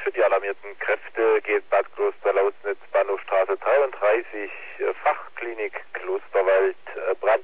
für die alarmierten Kräfte geht Bad Kloster Lausnitz, Bahnhofstraße 33, Fachklinik Klosterwald, Brand.